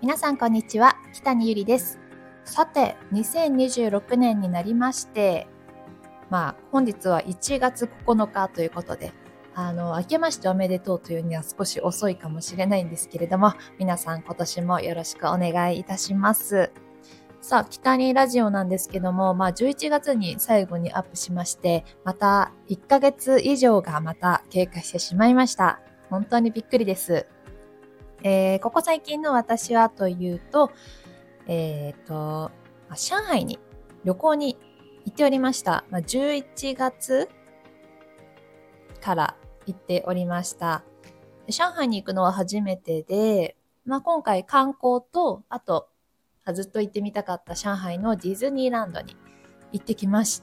皆さんこんにちは、北にゆりです。さて、2026年になりまして、本日は1月9日ということで、明けましておめでとうというには少し遅いかもしれないんですけれども、皆さん今年もよろしくお願いいたします。さあ、北にラジオなんですけども、11月に最後にアップしまして、また1ヶ月以上がまた経過してしまいました。本当にびっくりです。ここ最近の私はというと、上海に旅行に行っておりました。11月から行っておりました。上海に行くのは初めてで、今回観光と、あと、ずっと行ってみたかった上海のディズニーランドに行ってきました。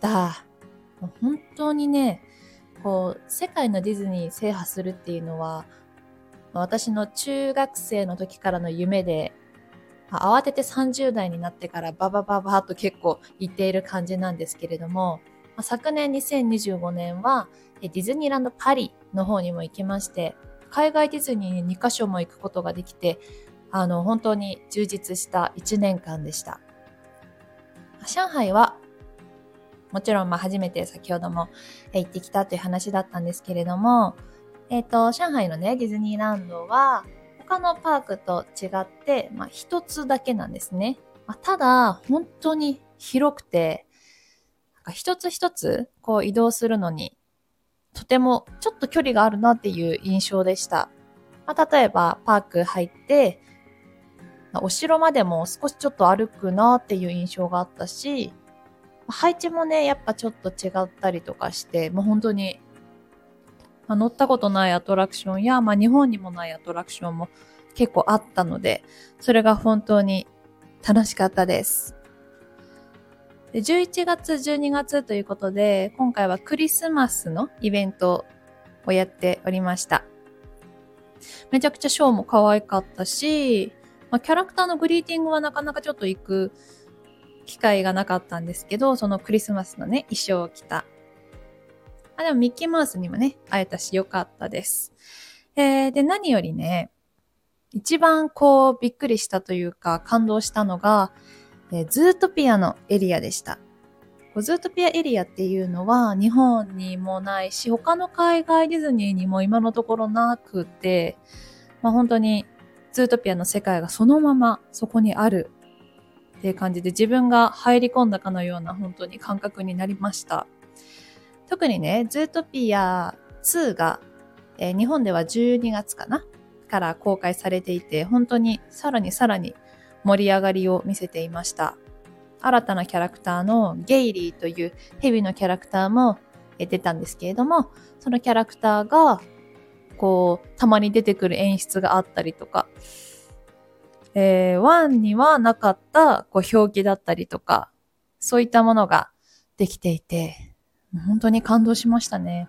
本当にね、世界のディズニー制覇するっていうのは、私の中学生の時からの夢で、慌てて30代になってからババババーと結構行っている感じなんですけれども、昨年2025年はディズニーランドパリの方にも行きまして、海外ディズニーに2カ所も行くことができて、本当に充実した1年間でした。上海はもちろん初めて先ほども行ってきたという話だったんですけれども、上海のね、ディズニーランドは、他のパークと違って、一つだけなんですね。ただ、本当に広くて、一つ一つ、移動するのに、とてもちょっと距離があるなっていう印象でした。例えば、パーク入って、お城までも少しちょっと歩くなっていう印象があったし、配置もね、やっぱちょっと違ったりとかして、もう本当に乗ったことないアトラクションや、日本にもないアトラクションも結構あったので、それが本当に楽しかったです。で、11月、12月ということで、今回はクリスマスのイベントをやっておりました。めちゃくちゃショーも可愛かったし、キャラクターのグリーティングはなかなかちょっと行く機会がなかったんですけど、そのクリスマスのね、衣装を着たでもミッキーマウスにもね、会えたしよかったです。で、何よりね、一番びっくりしたというか感動したのが、ズートピアのエリアでした。ズートピアエリアっていうのは日本にもないし、他の海外ディズニーにも今のところなくて、本当にズートピアの世界がそのままそこにあるっていう感じで自分が入り込んだかのような本当に感覚になりました。特にね、ズートピア2が、日本では12月かなから公開されていて、本当にさらに盛り上がりを見せていました。新たなキャラクターのゲイリーというヘビのキャラクターも出たんですけれども、そのキャラクターがたまに出てくる演出があったりとか、1にはなかった表記だったりとか、そういったものができていて、本当に感動しましたね。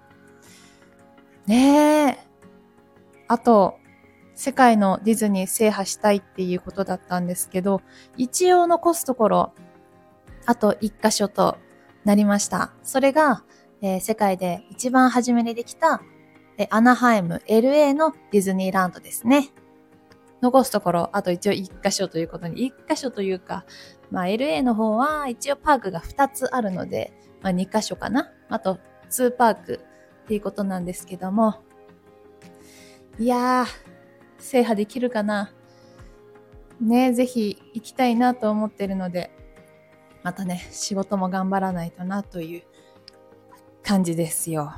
ねえ。あと、世界のディズニー制覇したいっていうことだったんですけど、一応残すところ、あと1箇所となりました。それが、世界で一番初めにできた、アナハイム LA のディズニーランドですね。残すところ、あと一応1箇所ということに、1箇所というか、LA の方は一応パークが2つあるので、2箇所かな。あと2パークっていうことなんですけども。いやー、制覇できるかな。ね、ぜひ行きたいなと思ってるので、またね、仕事も頑張らないとなという感じですよ。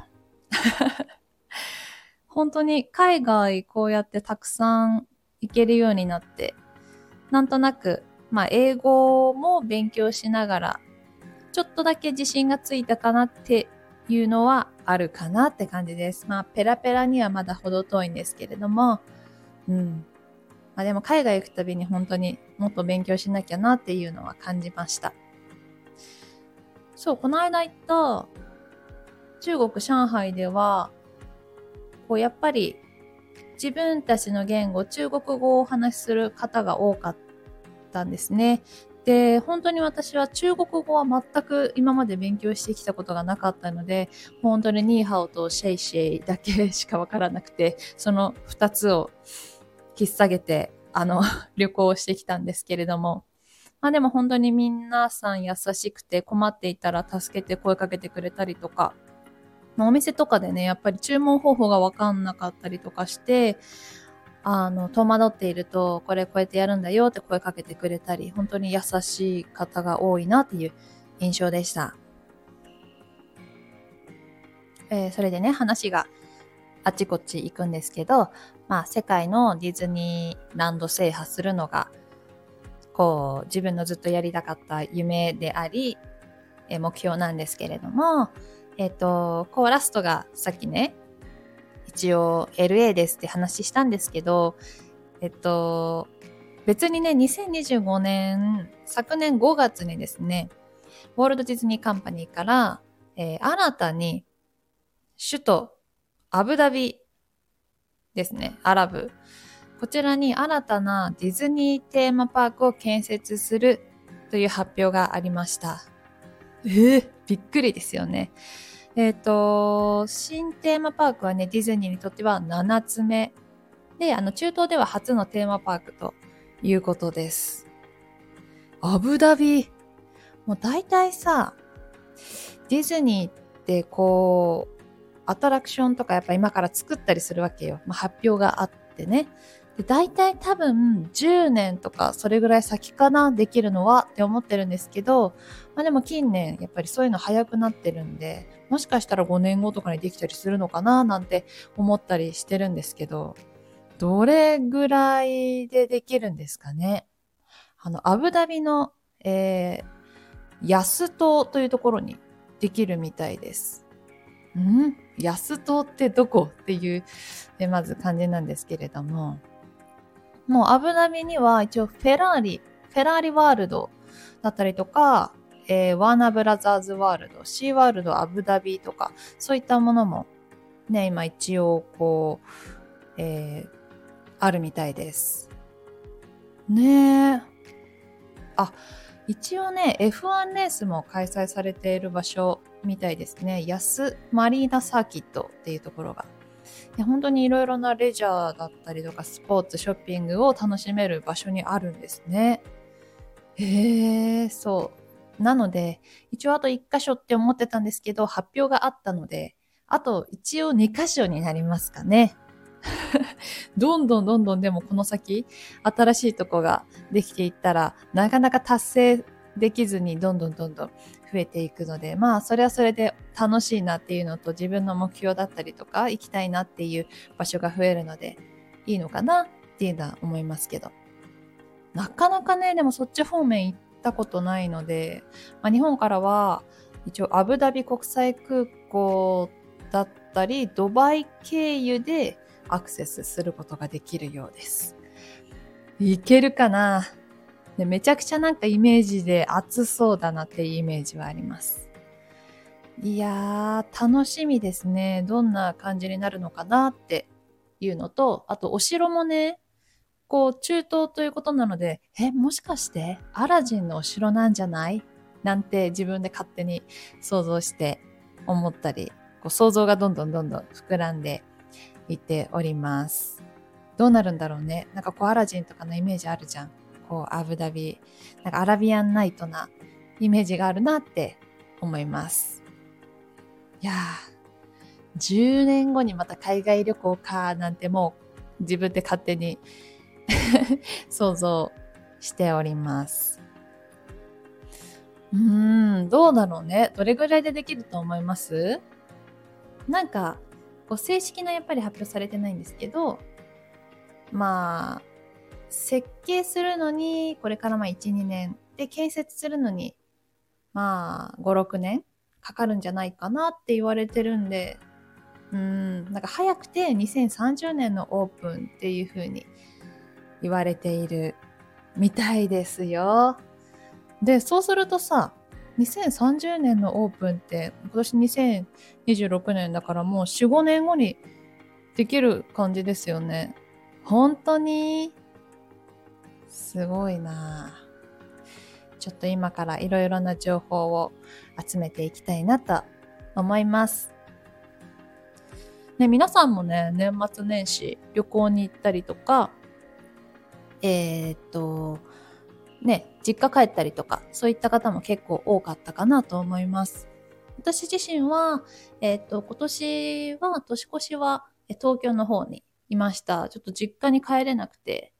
本当に海外こうやってたくさん行けるようになって、なんとなく、英語も勉強しながら、ちょっとだけ自信がついたかなっていうのはあるかなって感じです。ペラペラにはまだ程遠いんですけれども、でも海外行くたびに本当にもっと勉強しなきゃなっていうのは感じました。そう、この間行った中国上海では、やっぱり自分たちの言語、中国語をお話しする方が多かったんですね。で、本当に私は中国語は全く今まで勉強してきたことがなかったので、本当にニーハオとシェイだけしかわからなくて、その2つを引っ提げて旅行をしてきたんですけれども、まあでも本当に皆さん優しくて、困っていたら助けて声かけてくれたりとか、お店とかでね、やっぱり注文方法がわかんなかったりとかして、戸惑っていると、これこうやってやるんだよって声かけてくれたり、本当に優しい方が多いなっていう印象でした。それでね、話があっちこっち行くんですけど、まあ世界のディズニーランド制覇するのが、こう自分のずっとやりたかった夢であり、目標なんですけれども、こうラストがさっきね、一応 LA ですって話したんですけど、別にね、2025年、昨年5月にですね、ウォルト・ディズニー・カンパニーから、新たに首都アブダビですね、アラブ。こちらに新たなディズニーテーマパークを建設するという発表がありました。びっくりですよね。新テーマパークはね、ディズニーにとっては7つ目。で、中東では初のテーマパークということです。アブダビ。もう大体さ、ディズニーってこう、アトラクションとかやっぱ今から作ったりするわけよ。発表があってね。で、大体多分10年とかそれぐらい先かな、できるのはって思ってるんですけど、でも近年やっぱりそういうの早くなってるんで、もしかしたら5年後とかにできたりするのかななんて思ったりしてるんですけど、どれぐらいでできるんですかね。アブダビの、ヤス島というところにできるみたいです。ヤス島ってどこっていう、まず感じなんですけれども、もうアブダビには一応フェラーリワールドだったりとか、ワーナーブラザーズワールド、シーワールドアブダビとか、そういったものもね、今一応こう、あるみたいです。ねえ。一応ね、F1 レースも開催されている場所みたいですね。ヤスマリーナサーキットっていうところが。本当にいろいろなレジャーだったりとかスポーツ、ショッピングを楽しめる場所にあるんですね。そう。なので、一応あと1箇所って思ってたんですけど、発表があったので、あと一応2箇所になりますかね。どんどんでもこの先、新しいとこができていったら、なかなか達成できずにどんどん増えていくので、それはそれで楽しいなっていうのと自分の目標だったりとか行きたいなっていう場所が増えるのでいいのかなっていうのは思いますけど。なかなかね、でもそっち方面行ったことないので、日本からは一応アブダビ国際空港だったり、ドバイ経由でアクセスすることができるようです。いけるかな？で、めちゃくちゃなんかイメージで暑そうだなっていうイメージはあります。いやー、楽しみですね。どんな感じになるのかなっていうのと、あとお城もね、こう中東ということなので、もしかしてアラジンのお城なんじゃないなんて自分で勝手に想像して思ったり、こう想像がどんどん膨らんでいっております。どうなるんだろうね。なんかこうアラジンとかのイメージあるじゃん。こうアブダビ、なんかアラビアンナイトなイメージがあるなって思います。いやー、10年後にまた海外旅行かなんてもう自分で勝手に想像しております。どうだろうね。どれぐらいでできると思います？なんか、こう正式なやっぱり発表されてないんですけど、設計するのに、これから1、2年で建設するのに、5、6年かかるんじゃないかなって言われてるんで、なんか早くて2030年のオープンっていう風に言われているみたいですよ。で、そうするとさ、2030年のオープンって今年2026年だからもう4、5年後にできる感じですよね。本当にすごいな。ちょっと今からいろいろな情報を集めていきたいなと思います。ね、皆さんもね、年末年始旅行に行ったりとか、 実家帰ったりとか、そういった方も結構多かったかなと思います。私自身は、今年は、年越しは東京の方にいました。ちょっと実家に帰れなくて、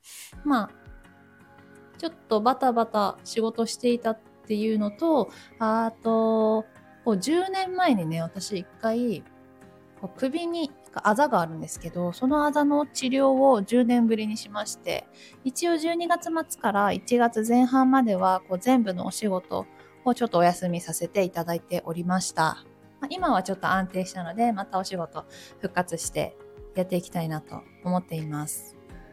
ちょっとバタバタ仕事していたっていうのと、あと、10年前にね、私一回、首にあざがあるんですけど、そのあざの治療を10年ぶりにしまして、一応12月末から1月前半までは全部のお仕事をちょっとお休みさせていただいておりました。今はちょっと安定したので、またお仕事復活してやっていきたいなと思っています。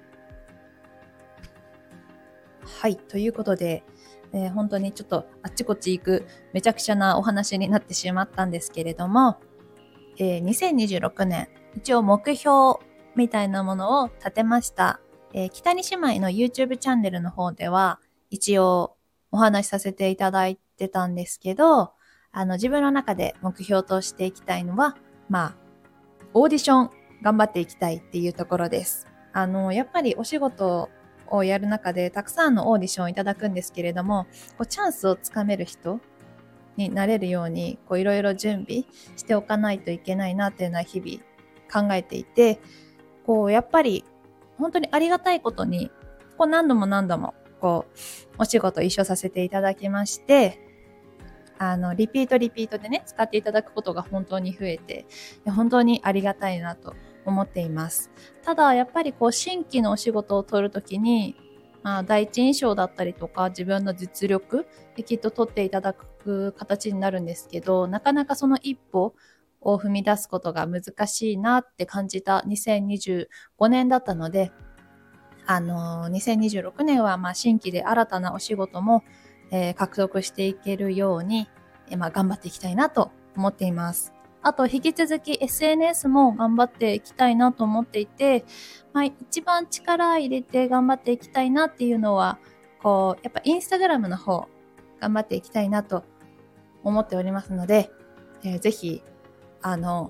はい、ということで、本当にちょっとあっちこっち行くめちゃくちゃなお話になってしまったんですけれども、2026年、一応目標みたいなものを立てました。北に姉妹の YouTube チャンネルの方では、一応お話しさせていただいてたんですけど、自分の中で目標としていきたいのは、オーディション頑張っていきたいっていうところです。やっぱりお仕事をやる中でたくさんのオーディションをいただくんですけれども、チャンスをつかめる人になれるようにいろいろ準備しておかないといけないなっていうのは日々考えていて、やっぱり本当にありがたいことに何度もお仕事一緒させていただきまして、リピートでね使っていただくことが本当に増えて、本当にありがたいなと思っています。ただやっぱり新規のお仕事を取るときに、第一印象だったりとか自分の実力できっと取っていただく形になるんですけど、なかなかその一歩を踏み出すことが難しいなって感じた2025年だったので、2026年は新規で新たなお仕事も、獲得していけるように、頑張っていきたいなと思っています。あと引き続き SNS も頑張っていきたいなと思っていて、一番力入れて頑張っていきたいなっていうのは、やっぱインスタグラムの方頑張っていきたいなと思っておりますので、ぜひフォ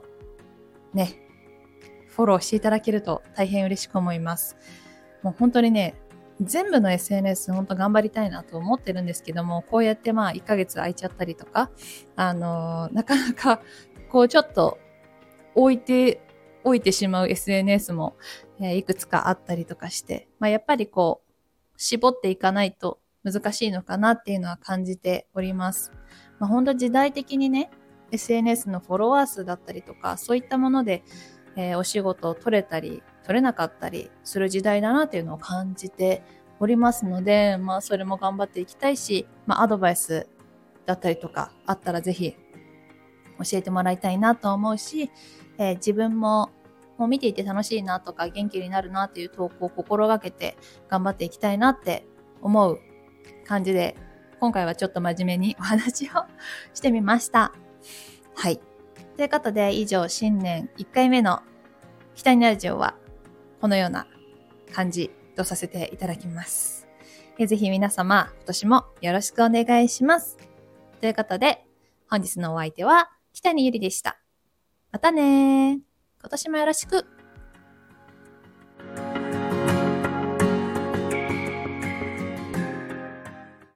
ローしていただけると大変嬉しく思います。もう本当にね、全部の SNS 本当頑張りたいなと思ってるんですけども、こうやって1ヶ月空いちゃったりとか、なかなかちょっと置いてしまう SNS も、いくつかあったりとかして、やっぱり絞っていかないと難しいのかなっていうのは感じております。本当時代的にね、SNS のフォロワー数だったりとか、そういったもので、お仕事を取れたり、取れなかったりする時代だなっていうのを感じておりますので、それも頑張っていきたいし、アドバイスだったりとかあったらぜひ教えてもらいたいなと思うし、自分も見ていて楽しいなとか元気になるなっていう投稿を心がけて頑張っていきたいなって思う感じで、今回はちょっと真面目にお話をしてみました。はい。ということで、以上新年1回目の北にラジオはこのような感じとさせていただきます。ぜひ皆様、今年もよろしくお願いします。ということで、本日のお相手は北にゆりでした。またねー。今年もよろしく。